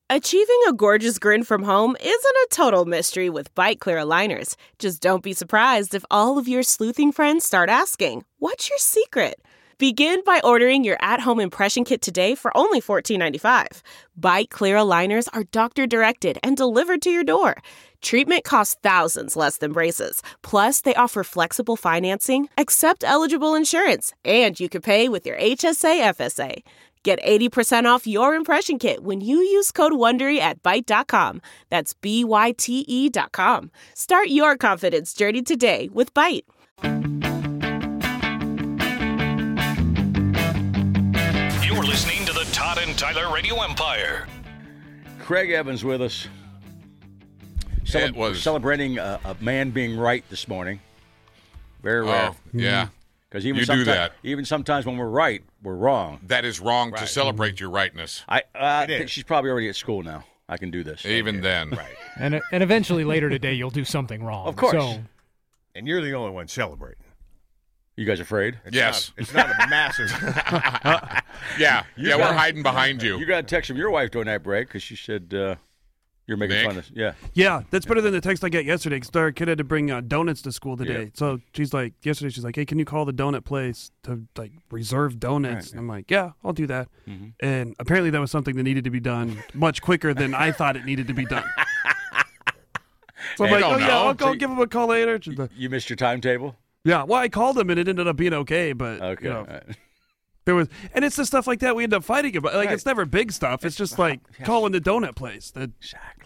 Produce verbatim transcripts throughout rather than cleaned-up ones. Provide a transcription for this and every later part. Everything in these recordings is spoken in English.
Achieving a gorgeous grin from home isn't a total mystery with Byte Clear aligners. Just don't be surprised if all of your sleuthing friends start asking, "What's your secret?" Begin by ordering your at-home impression kit today for only fourteen ninety-five. Byte Clear aligners are doctor-directed and delivered to your door. Treatment costs thousands less than braces. Plus, they offer flexible financing, accept eligible insurance, and you can pay with your H S A F S A. Get eighty percent off your impression kit when you use code WONDERY at byte dot com. That's B Y T E dot com. Start your confidence journey today with Byte. You're listening to the Todd and Tyler Radio Empire. Craig Evans with us. Cele- it was celebrating a, a man being right this morning. Very rare. Oh, yeah. Because even You do sometimes, that. even sometimes when we're right, we're wrong. That is wrong to celebrate your rightness. I, uh, I think is. she's probably already at school now. I can do this. Even then. Right. And and eventually later today you'll do something wrong. Of course. So, And you're the only one celebrating. You guys afraid? It's Yes. Not, it's not a massive. Yeah. You yeah, got- we're hiding behind you. You got a text from your wife during that break because she said uh, you're making Nick? fun of. Yeah. Yeah, that's better than the text I got yesterday because our kid had to bring uh, donuts to school today. Yeah. So she's like, yesterday she's like, hey, can you call the donut place to like reserve donuts? Right. And I'm like, yeah, I'll do that. Mm-hmm. And apparently that was something that needed to be done much quicker than I thought it needed to be done. So I'm Hey, like, don't oh yeah, know. I'll go So give him a call later. She's like, You missed your timetable? yeah, well, I called him and it ended up being okay, but Okay. you know, all right. there was, and it's the stuff like that we end up fighting about. Like Right. it's never big stuff. It's just like Yes. calling the donut place. That Exactly.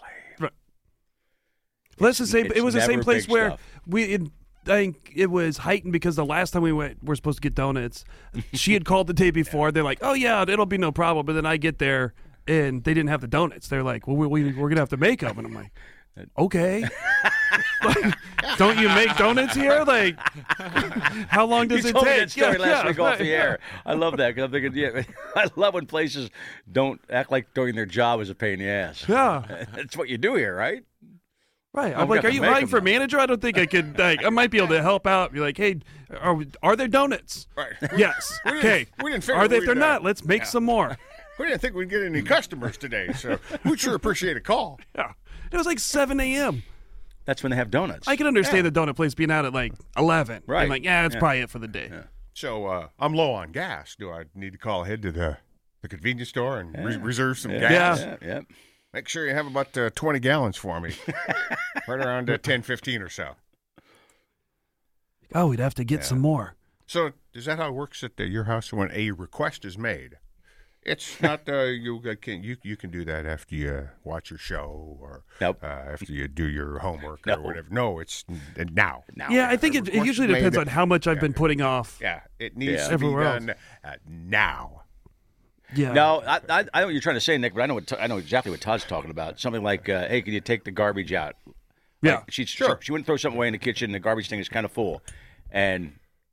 Well, that's the same. It's It was the same never place big where stuff. we. It, I think it was heightened because the last time we went, we're supposed to get donuts. She had called the day before. They're like, "Oh yeah, it'll be no problem." But then I get there and they didn't have the donuts. They're like, "Well, we, we we're gonna have to make them." And I'm like, "Okay." Like, don't you make donuts here? Like, how long does you it told me take? that story Yeah, last yeah, week off right, the yeah. air. I love that because I'm thinking, yeah, I love when places don't act like doing their job is a pain in the ass. Yeah. That's what you do here, right? Right. Well, I'm we like, have are to you make hiring them for now." manager? I don't think I could. Like, I might be able to help out. Be like, hey, are are there donuts? Right. Yes. We didn't- Okay. we didn't figure Are they? If we'd, they're uh, not, let's make yeah. some more. We didn't think we'd get any customers today, so we'd sure appreciate a call. Yeah. It was like seven a.m. That's when they have donuts. I can understand the donut place being out at like eleven. Right. I'm like, yeah, that's Yeah. probably it for the day. So uh, I'm low on gas. Do I need to call ahead to the, the convenience store and re- reserve some yeah, gas? Yeah, yeah. Make sure you have about uh, twenty gallons for me. Right around uh, ten fifteen or so. Oh, we'd have to get Yeah. some more. So is that how it works at uh, your house when a request is made? It's not uh, you uh, can you you can do that after you uh, watch your show or Nope. uh, after you do your homework No. or whatever. No, it's n- now. Now. Yeah, I think it, it request usually made depends it- on how much I've yeah. been putting off. Yeah, it needs Yeah. to be Everywhere done uh, now. Yeah. No, I, I, I know what you're trying to say, Nick, but I know what I know exactly what Todd's talking about. Something like, uh, "Hey, can you take the garbage out?" Yeah. Like, she, Sure. she she wouldn't throw something away in the kitchen. The garbage thing is kind of full, and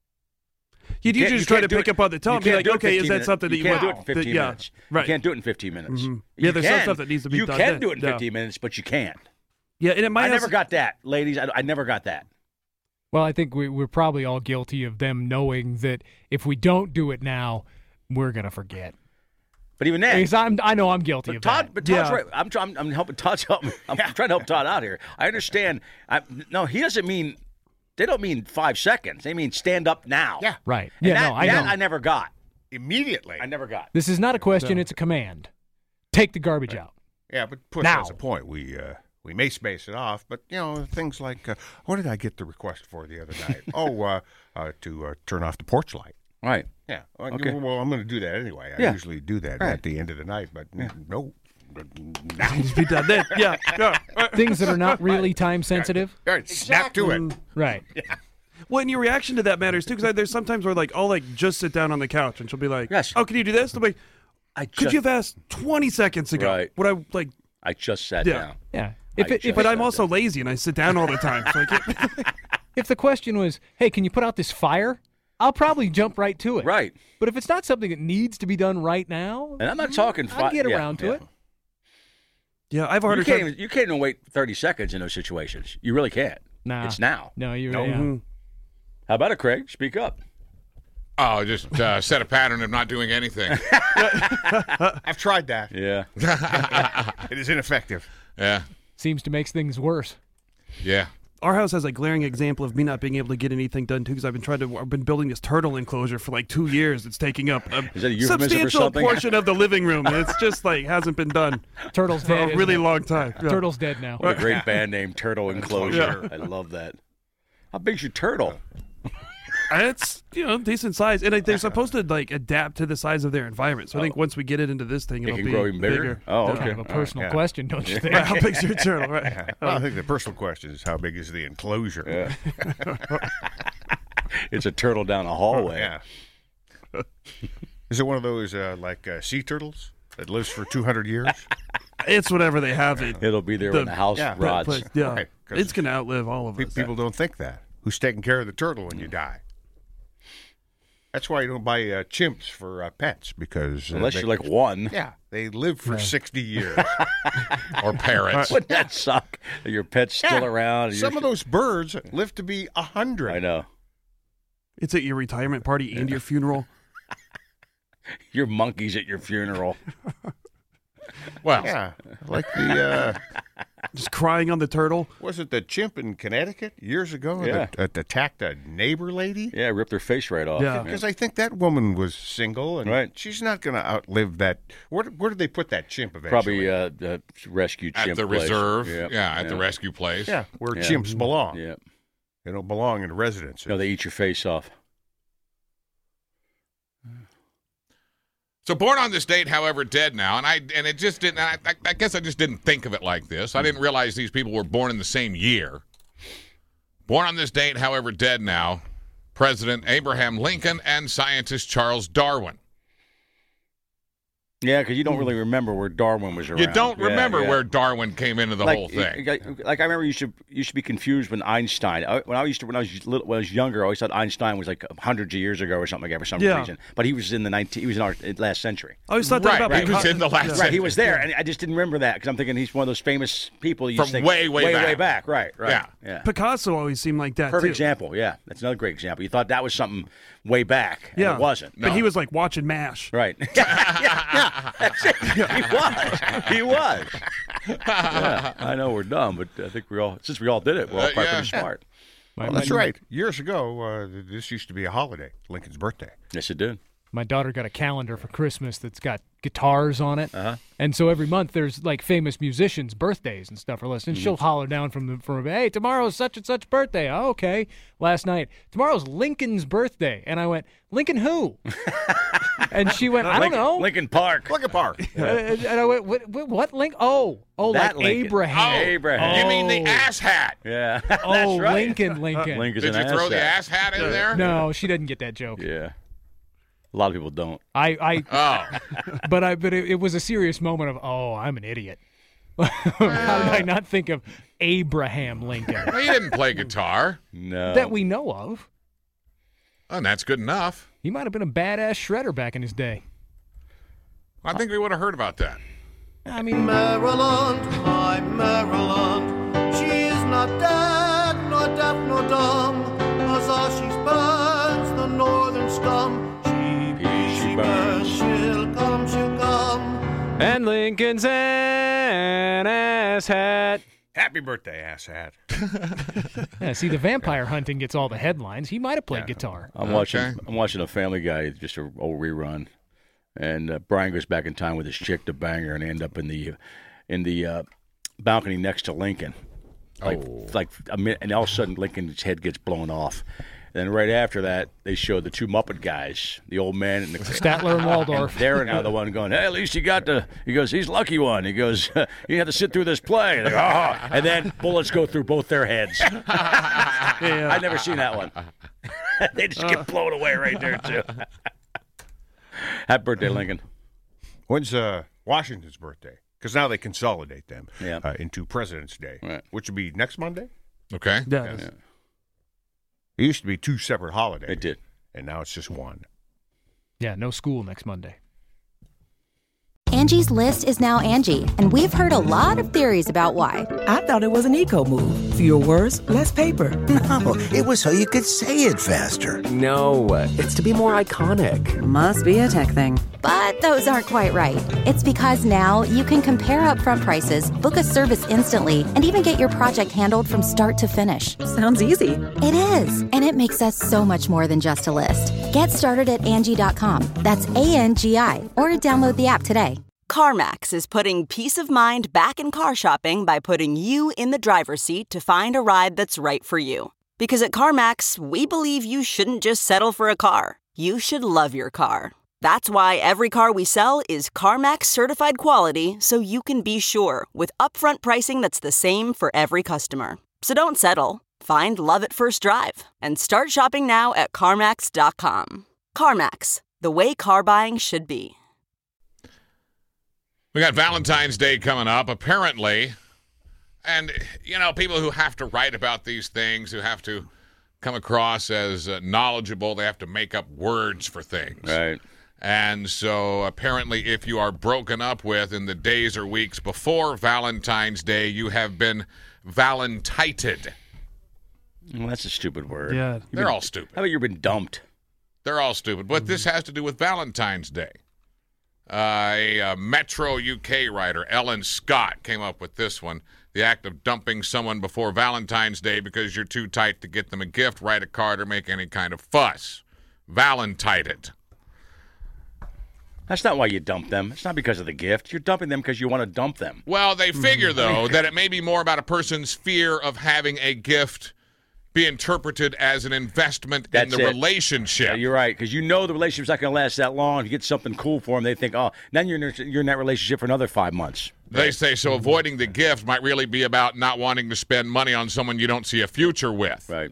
You'd you can't- usually you try to can't do pick it- up on the you tone and be can't like, do it okay, is fifteen that minutes. something that you, can't do it want? in fifteen that- yeah. minutes? Right. You can't do it in fifteen minutes. Mhm. You Yeah, there's some can. stuff that needs to be you done can then. do it in Yeah. fifteen minutes, but you can't. Yeah, and it might I have never got that, ladies. I, I never got that. well, I think we, we're probably all guilty of them knowing that if we don't do it now, we're gonna forget. But even then, Because I'm, I know I'm guilty But of Todd, that. but Todd's Yeah. right. I'm trying. I'm helping Todd's helping. I'm trying to help Todd out here. I understand. I, no, he doesn't mean. They don't mean five seconds. They mean stand up now. Yeah. Right. And Yeah, that, no, I that know. I never got. Immediately. I never got. This is not a question, it's a command. Take the garbage out. Yeah, but push Now. has a point. We uh, we may space it off, but you know things like uh, what did I get the request for the other night? oh, uh, uh, to uh, turn off the porch light. Right. Yeah. Well, Okay. well, I'm going to do that anyway. I Yeah. usually do that Right. at the end of the night, but n- no. Now. be done then. Yeah. yeah. Things that are not really time sensitive. All right, snap to it. Right. Well, and your reaction to that matters too, because there's sometimes where like I'll like just sit down on the couch and she'll be like, Yes. "Oh, can you do this?" I'm like, I "Could just, you have asked twenty seconds ago?" Right. Would I like? I just sat Yeah. down. Yeah. If, I it, if, just- But it, I'm also lazy and I sit down all the time. So I can't. if the question was, hey, can you put out this fire? I'll probably jump right to it. Right. But if it's not something that needs to be done right now, And I'm not talking. I'll fi- get yeah, around to yeah. it. Yeah, I have a harder You can't. time. Even, you can't even wait thirty seconds in those situations. You really can't. Nah. It's now. No, you're No. yeah. Mhm. How about it, Craig? Speak up. Oh, just uh, set a pattern of not doing anything. I've tried that. Yeah. It is ineffective. Yeah. Seems to make things worse. Yeah. Our house has a glaring example of me not being able to get anything done too, because I've been trying to. I've been building this turtle enclosure for like two years. It's taking up a Is that a euphemism for substantial something? portion of the living room. And it's just like hasn't been done Turtle's for dead. a really isn't it? long time. Yeah. Turtle's dead now. What a great band name, Turtle Enclosure. I love that. How big's your turtle? It's you know decent size, and like, they're supposed to like adapt to the size of their environment. So I think once we get it into this thing, It it'll can be grow even bigger? Oh, Yeah. okay. Kind of a personal yeah. question, don't you think? Right, how big's your turtle? Right. Well, I think the personal question is how big is the enclosure? Yeah. It's a turtle down a hallway. Yeah. Is it one of those uh, like uh, sea turtles that lives for two hundred years? It's whatever they have it. It'll be there The- when the house yeah, rots. But, yeah, Right, 'cause it's gonna outlive all of Pe- us. People don't think that. Who's taking care of the turtle when you die? That's why you don't buy uh, chimps for uh, pets, because uh, Unless they, you're like one. yeah, they live for sixty years. Or parrots. Wouldn't that suck? That your pet's still Yeah. around. and Some you're- of those birds live to be a hundred. I know. It's at your retirement party and your funeral. Your monkey's at your funeral. Well, Yeah, like the uh, Just crying on the turtle. was it the chimp in Connecticut years ago Yeah. that, that attacked a neighbor lady? Yeah, ripped her face right off. Yeah. Because I think that woman was single, and Right. she's not going to outlive that. Where, where did they put that chimp eventually? Probably uh, the rescue at chimp the place. reserve. Yeah, Yeah, at the rescue place. yeah, where Yeah. chimps belong. Yeah. They don't belong in residences. No, they eat your face off. So born on this date, however, dead now, and I and it just didn't. I, I guess I just didn't think of it like this. I didn't realize these people were born in the same year. Born on this date, however, dead now, President Abraham Lincoln and scientist Charles Darwin. Yeah, because you don't really remember where Darwin was around. You don't Yeah, remember yeah. where Darwin came into the like, whole thing. Like, like, I remember you should you should be confused when Einstein. I, when I used to when I was little, when I was younger, I always thought Einstein was like hundreds of years ago or something like that for some Yeah. reason. But he was in the nineteen. He was in our last century. I always thought that Right, about right. He was Picasso. in the last Right, he was there, and I just didn't remember that because I'm thinking he's one of those famous people you From just think, way, way way, back. way back. Right, right. Yeah. yeah. Picasso always seemed like that Perfect too. example. Yeah, that's another great example. You thought that was something way back, and Yeah, it wasn't. But he was like watching MASH. Right. yeah, yeah, that's it. He was. He was. Yeah, I know we're dumb, but I think we all, since we all did it, we're all Uh, probably yeah. pretty smart. Well, that's right. Years ago, uh, this used to be a holiday, Lincoln's birthday. Yes, it did. My daughter got a calendar for Christmas that's got guitars on it, Uh-huh. and so every month there's like famous musicians' birthdays and stuff for lists. And she'll holler down from the from hey, tomorrow's such and such birthday. Oh, okay. Last night, tomorrow's Lincoln's birthday, and I went, Lincoln who? And she went, I don't know. Lincoln Park. Lincoln Park. Uh, and I went, what, what, what Link? Oh, oh, That like Lincoln. Abraham. Oh, Abraham. You mean the Oh. ass hat? Yeah. Oh, That's right. Lincoln, Lincoln. Lincoln's Did an you throw the asset. ass hat in there? No, she didn't get that joke. Yeah. A lot of people don't. I, I, Oh, but I, but it, it was a serious moment of, oh, I'm an idiot. How did I not think of Abraham Lincoln well, he didn't play guitar, No. that we know of? and that's good enough. He might have been a badass shredder back in his day. I think we would have heard about that. I mean, Maryland, my Maryland, she is not dead, nor deaf, nor dumb, as all she burns the northern scum. She be, she burns, she'll come, she'll come. and Lincoln's an ass hat. Happy birthday, ass hat. Yeah, see, the vampire hunting gets all the headlines. He might have played guitar. I'm watching. Okay. I'm watching a Family Guy, just a old rerun, and uh, Brian goes back in time with his chick to bang her, and they end up in the, in the uh, balcony next to Lincoln, like like a minute, and all of a sudden Lincoln's head gets blown off. And then right after that, they show the two Muppet guys, the old man and the Statler and Waldorf. They're now the one going, hey, at least he got the, he goes, he's lucky one. He goes, you have to sit through this play. They go, oh. And then bullets go through both their heads. I've never seen that one. They just get blown away right there, too. Happy birthday, Lincoln. When's uh, Washington's birthday? Because now they consolidate them Yeah. uh, into President's Day, Right. which would be next Monday. Okay. Yeah, it is. It used to be two separate holidays. It did. And now it's just one. Yeah, no school next Monday. Angie's List is now Angie, and we've heard a lot of theories about why. I thought it was an eco move. Fewer words, less paper. No, it was so you could say it faster. No, it's to be more iconic. Must be a tech thing. But those aren't quite right. It's because now you can compare upfront prices, book a service instantly, and even get your project handled from start to finish. Sounds easy. It is, and it makes us so much more than just a list. Get started at Angie dot com. That's A N G I, or download the app today. CarMax is putting peace of mind back in car shopping by putting you in the driver's seat to find a ride that's right for you. Because at CarMax, we believe you shouldn't just settle for a car. You should love your car. That's why every car we sell is CarMax certified quality, so you can be sure with upfront pricing that's the same for every customer. So don't settle. Find love at first drive and start shopping now at CarMax dot com. CarMax, the way car buying should be. We got Valentine's Day coming up, apparently. And, you know, people who have to write about these things, who have to come across as uh, knowledgeable, they have to make up words for things. Right. And so apparently if you are broken up with in the days or weeks before Valentine's Day, you have been valentited. Well, that's a stupid word. Yeah. They're been, all stupid. How about you've been dumped? They're all stupid. But this has to do with Valentine's Day. Uh, a, a Metro U K writer, Ellen Scott, came up with this one. The act of dumping someone before Valentine's Day because you're too tight to get them a gift, write a card, or make any kind of fuss. Valentited. That's not why you dump them. It's not because of the gift. You're dumping them because you want to dump them. Well, they figure, though, that it may be more about a person's fear of having a gift be interpreted as an investment That's in the it. relationship. Yeah, you're right, because you know the relationship's not going to last that long. If you get something cool for them, they think, oh, then you're in, you're in that relationship for another five months. They say so avoiding the gift might really be about not wanting to spend money on someone you don't see a future with. Right.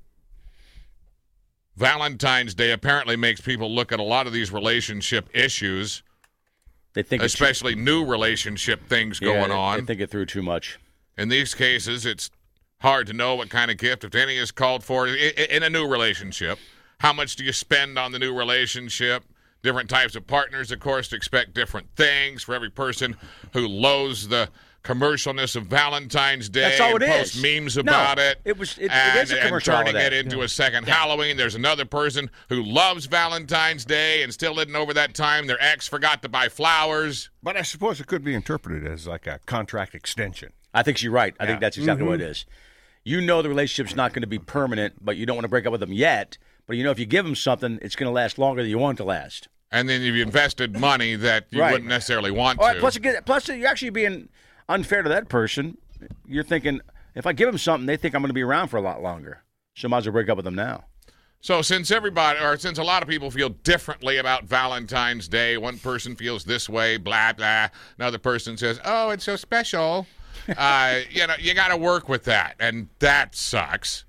Valentine's Day apparently makes people look at a lot of these relationship issues, They think it's- especially new relationship things Yeah, going they- on. They think it through too much. In these cases, it's hard to know what kind of gift, if any, is called for i- i- in a new relationship. How much do you spend on the new relationship? Different types of partners, of course, expect different things. For every person who loathes the commercialness of Valentine's Day That's all and it posts is. memes No, about it, it was- it- it and, is a and commercial, all turning of that. it into Yeah. a second Yeah. Halloween. There's another person who loves Valentine's Day and still isn't over that time. Their ex forgot to buy flowers. But I suppose it could be interpreted as like a contract extension. I think you're right. I Yeah. think that's exactly what Mhm. it is. You know the relationship's not going to be permanent, but you don't want to break up with them yet. But you know if you give them something, it's going to last longer than you want it to last. And then you've invested money that you Right. wouldn't necessarily want All right, to. plus, you get, plus, you're actually being unfair to that person. You're thinking, if I give them something, they think I'm going to be around for a lot longer. So might as well break up with them now. So since everybody, or since a lot of people feel differently about Valentine's Day, one person feels this way, blah, blah. Another person says, oh, it's so special. uh, you know, you got to work with that, and that sucks.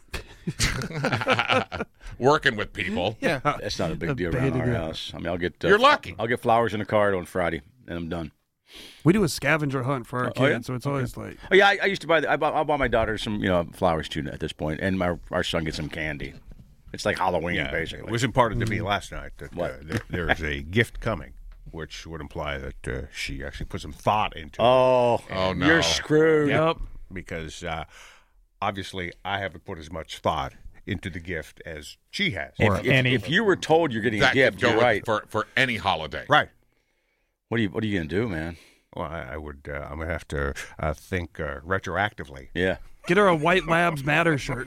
Working with people. Yeah, that's not a big deal around our house. I mean, I'll get uh, You're lucky. I'll get flowers in a card on Friday, and I'm done. We do a scavenger hunt for our Oh, kids, yeah? so it's Okay. always like Oh yeah, I, I used to buy. The, I bought. I bought my daughter some, you know, flowers too at this point, and my our son gets some candy. It's like Halloween, Yeah, basically. It was imparted to me last night that uh, What? there, there is a gift coming, which would imply that uh, she actually put some thought into Oh, it. Oh, no. you're screwed. Yep. Because uh, obviously I haven't put as much thought into the gift as she has. If, if, if you were told you're getting That a gift, could go you're with- right. for for any holiday. Right. What are you What are you gonna do, man? Well, I, I would. Uh, I'm gonna have to uh, think uh, retroactively. Yeah, get her a White Labs Matter shirt.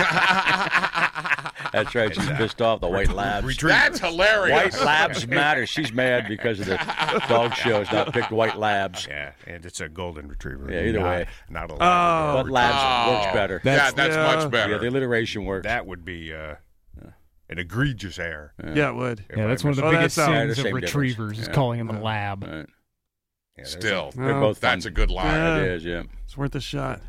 that's right. She's pissed off. The White Labs. That's hilarious. White Labs matter. She's mad because of the dog show has not picked White Labs. Yeah, and it's a golden retriever. Yeah, either not, way. not a Oh. Labrador. But Labs Oh. works better. yeah, that's yeah. much better. Yeah, the alliteration works. That would be uh, an egregious error. Yeah, it would. Yeah, that's one of the Oh, biggest that's, uh, Yeah, sins the of same retrievers difference. is Yeah. calling them a lab. Right. Yeah, there's Still, They're Oh. both that's fun. a good line. Yeah. It is, yeah. It's worth a shot.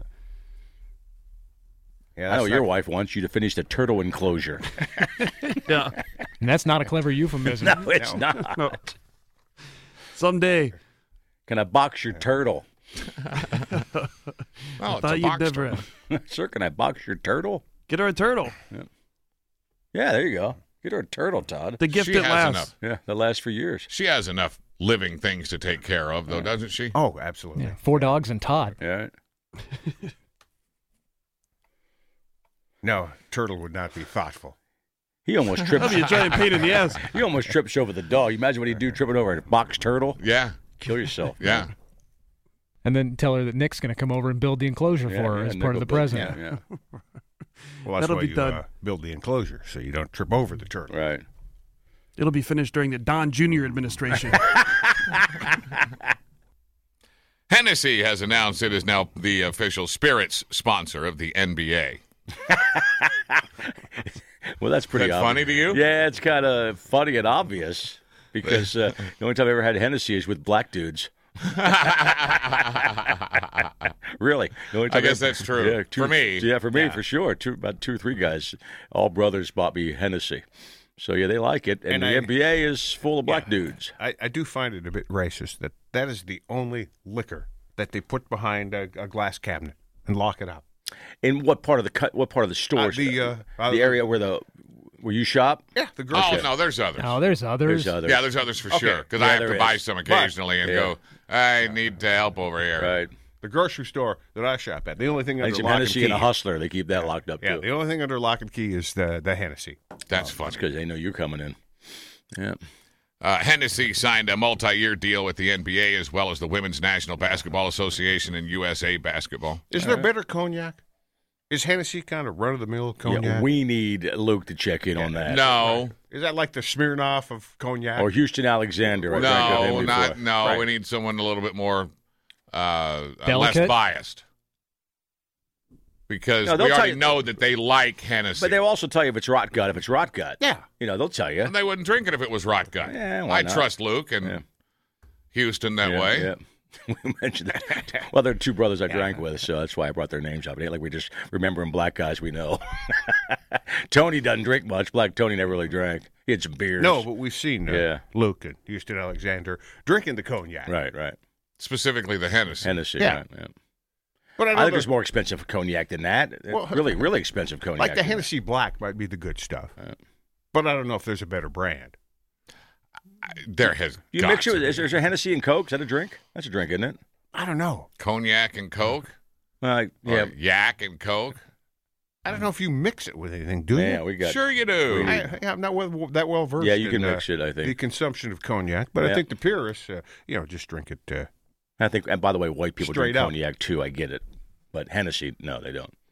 Yeah, I that's know your not- wife wants you to finish the turtle enclosure. Yeah. And that's not a clever euphemism. No, it's not. No. Someday. Can I box your turtle? Well, I it's thought a you'd box never turtle. Sir, can I box your turtle? get her a turtle. Yeah, there you go. Get her a turtle, Todd. The gift She that has lasts. enough. Yeah, that lasts for years. She has enough living things to take care of, though, doesn't she? Oh, absolutely. Yeah, four dogs and Todd. Yeah. No, turtle would not be thoughtful. He almost tripped. That'd be a giant pain in the ass. He almost trips over the dog. You imagine what he'd do tripping over a box turtle? Yeah. Kill yourself. Yeah. And then tell her that Nick's going to come over and build the enclosure Yeah, for her yeah, as Nick part of will the build- present. Yeah, yeah. Well, that's That'll why be you done. uh, build the enclosure so you don't trip over the turtle. Right. It'll be finished during the Don Junior administration. Hennessy has announced it is now the official spirits sponsor of the N B A. Well, that's pretty Is that obvious. funny to you? Yeah, it's kind of funny and obvious because uh, the only time I ever had Hennessy is with black dudes. Really? The only time I guess that's true. Yeah, two- For me. Yeah, for me, Yeah. for sure. Two, about two or three guys, all brothers, bought me Hennessy. So, yeah, they like it. And, And the I- N B A is full of black Yeah. dudes. I, I do find it a bit racist that that is the only liquor that they put behind a, a glass cabinet and lock it up. In what part of the cut? What part of the store? Uh, the, uh, uh, the area where the where you shop? Yeah, the Oh, grocery. no, there's others. Oh, there's others. There's others. Yeah, there's others for Okay. sure. Because Yeah, I have there to buy is. some But- occasionally and yeah. go, I need help over here. Right. The grocery store that I shop at, the only thing Like under some lock and Hennessy key. and a Hustler. They keep that locked up, Yeah, too. the only thing under lock and key is the the Hennessy. That's funny. That's because they know you're coming in. Yeah. Uh, Hennessy signed a multi-year deal with the N B A as well as the Women's National Basketball Association and U S A Basketball. Is there better cognac? Is Hennessy kind of run-of-the-mill cognac? Yeah, we need Luke to check in on that. No, Is that like the Smirnoff of cognac? Or Houston Alexander. I drank with no, him not before. no. Right. We need someone a little bit more uh, uh, less Delicate? biased. Because No, they'll we tell already you- know that they like Hennessy. But they'll also tell you if it's rot gut. If it's rot gut, Yeah. you know they'll tell you. And they wouldn't drink it if it was rot gut. Yeah, why I not? trust Luke and Yeah. Houston that yeah, way. Yeah. We mentioned that. Well, there are two brothers I drank with, so that's why I brought their names up. It ain't like we just remembering black guys we know. Tony doesn't drink much. Black Tony never really drank. He had some beers. No, but we've seen uh, Yeah. Luke and Houston Alexander drinking the cognac. Right, right. Specifically the Hennessy. Hennessy. Yeah. Right, yeah. But I, I know think the- it's more expensive cognac than that. Well, really, really expensive cognac. like the than that. Hennessy Black might be the good stuff. Yeah. But I don't know if there's a better brand. There has You got mix it to with, be. is there is there Hennessy and Coke? Is that a drink? That's a drink, isn't it? I don't know. Cognac and Coke? Uh, yeah. Or yak and Coke? I don't know if you mix it with anything, do Yeah, you? we got. Sure you do. I, yeah, I'm not well, that well versed. Yeah, you can in, mix uh, it, I think. the consumption of cognac, but Yeah. I think the purists, uh, you know, just drink it. Uh, I think, and by the way, white people Straight drink up. cognac too. I get it, but Hennessy, no, they don't.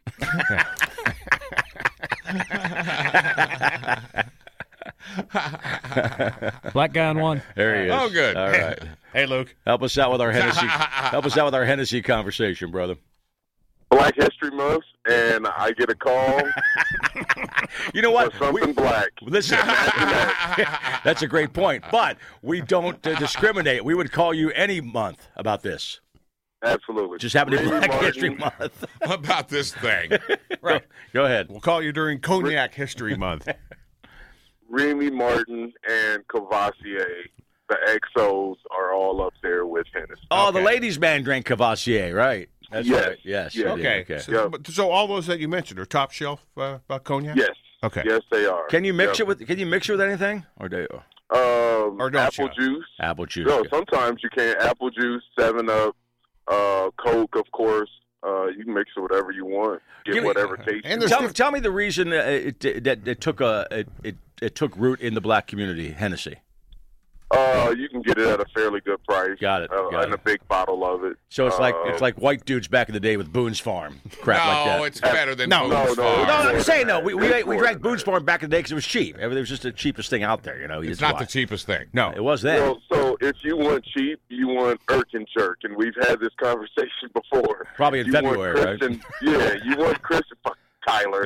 Black guy on one. There he is. Oh, good. All right. hey, Luke. Help us out with our Hennessy. help us out with our Hennessy conversation, brother. Black History Month, and I get a call You know what? for something We- black. Listen, that's a great point. But we don't uh, discriminate. We would call you any month about this. Absolutely. Just happened to be Remy Black Martin, History Month. About this thing. Right. Go ahead. We'll call you during Cognac History Month. Remy Martin and Cavassier, the X Os, are all up there with Hennessy. Oh, the Okay. ladies' man drank Cavassier, right? That's Yes. right. Yes. Yes. they did. Okay. Okay. So, Yeah. but, so all those that you mentioned are top shelf uh, uh, cognac? Yes. Okay. Yes, they are. Can you mix Yeah. it with? Can you mix it with anything? Or do you? Um, Or don't apple you? juice. Apple juice. No, sometimes you can. Apple juice, Seven Up, uh, Coke, of course. Uh, you can mix it whatever you want. Get Give me- whatever taste. And you there's Tell, want. tell me the reason uh, it, it, that it took a it, it, it took root in the black community, Hennessy. Uh, you can get it at a fairly good price. Got it, Uh, got and it. a big bottle of it. So it's like Uh, it's like white dudes back in the day with Boone's Farm, crap no, like that. it's better than No, Boone's no, no, Farm. no, I'm more just saying than no. that. We we, It's we more drank than Boone's that. Farm back in the day because it was cheap. It was just the cheapest thing out there. You know, It's That's not why. the cheapest thing. No. It was then. Well, so if you want cheap, you want Erkin Jerk, and we've had this conversation before. Probably in you February, want right? Christian, Yeah, you want Christian. Fuck Tyler.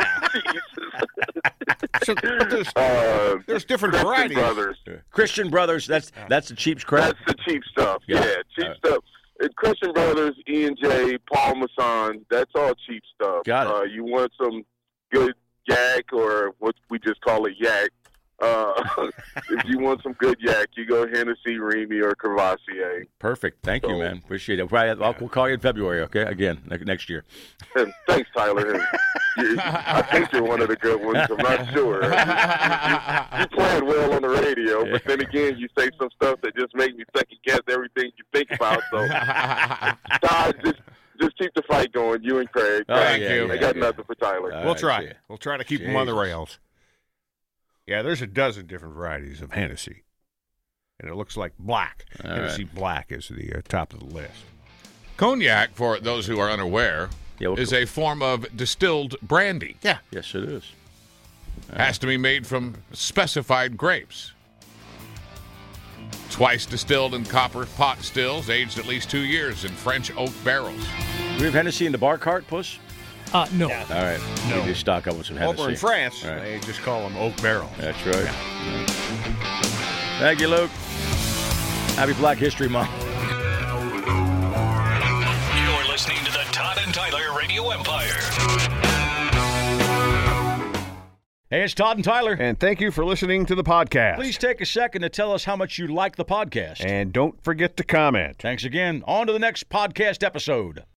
So, but there's, uh, there's different Christian varieties. Brothers. Christian Brothers. That's that's the cheap crap. That's the cheap stuff. Yeah. Yeah, cheap All right. stuff. And Christian Brothers, E and J, Paul Masson, that's all cheap stuff. Got it. Uh, you want some good yak, or what we just call it yak. Uh, if you want some good yak, you go Hennessy, Remy, or Cavassier. Perfect. Thank So- you, man. Appreciate it. Right, I'll, we'll call you in February, okay? Again, ne- next year. And thanks, Tyler. And you, I think you're one of the good ones. I'm not sure. You, you, you playing well on the radio, but then again, you say some stuff that just make me second guess everything you think about. So, Todd, just just keep the fight going. You and Craig. Oh, Thank yeah, you. yeah, I got yeah. nothing for Tyler. All We'll right, try. see ya. We'll try to keep them on the Jesus. rails. Yeah, there's a dozen different varieties of Hennessy, and it looks like black. All Hennessy Black is the uh, top of the list. Cognac, for those who are unaware, Yeah, we'll- is a form of distilled brandy. Yeah. Yes, it is. Has to be made from specified grapes. Twice distilled in copper pot stills, aged at least two years in French oak barrels. Do we have Hennessy in the bar cart, Puss? Uh, no. All right. No. We do stock up with some Hennessy. Over in France, Right. they just call them oak barrels. That's right. Thank you, Luke. Happy Black History Month. You're listening to the Todd and Tyler Radio Empire. Hey, it's Todd and Tyler. And thank you for listening to the podcast. Please take a second to tell us how much you like the podcast. And don't forget to comment. Thanks again. On to the next podcast episode.